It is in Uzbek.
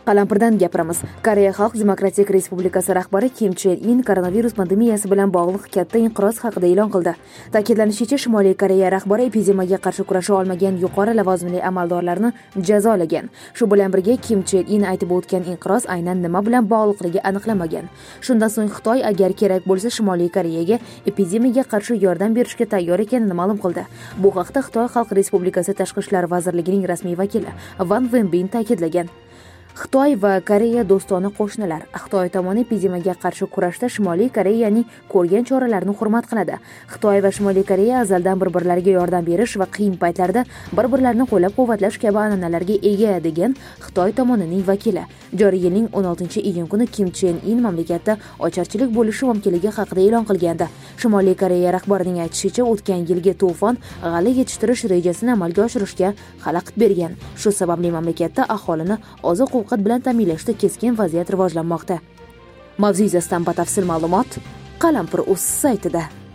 Qalampirdan gapiramiz. Koreya Xalq Demokratik Respublikasi rahbari Kim Chen In koronavirus pandemiyasi bilan bog'liq katta inqiroz haqida e'lon qildi. Ta'kidlanishicha, Shimoliy Koreya rahbari epidemiyaga qarshi kurasha olmagan yuqori lavozimli amaldorlarni jazolagan. Shu bilan birga Kim Chen In aytib o'tgan inqiroz aynan nima bilan bog'liqligi aniqlanmagan. Shundan so'ng Xitoy agar kerak bo'lsa Shimoliy Koreyaga epidemiyaga qarshi yordam berishga tayyor ekanini ma'lum qildi. Bu haqda Xitoy Xalq Respublikasi Tashqi ishlar vazirligining rasmiy vakili Wang Wenbin ta'kidlagan. Xitoy va Koreya do'stona qo'shnilar. Xitoy tomoni epidemiyaga qarshi kurashda Shimoliy Koreyaning ko'rgan choralarini hurmat qiladi. Xitoy va Shimoliy Koreya azaldan bir-birlariga yordam berish va qiyin paytlarda bir-birlarini qo'llab-quvvatlash kabi an'analarga ega degan Xitoy tomonining vakili. Joriy yilning 16-iyun kuni Kim Chen In mamlakatda ocharchilik bo'lishi mumkinligi haqida e'lon qilgandi. Shimoliy Koreya rahbarining aytishicha, o'tgan yilgi to'fon g'alla yetishtirish rejasini amalga oshirishga xalaqit bergan. Shu sababli mamlakatda aholini oziq-ovqat bilan ta'minlashda keskin vaziyat rivojlanmoqda. Mavzu yuzasidan batafsil ma'lumot Qalampir.uz saytida.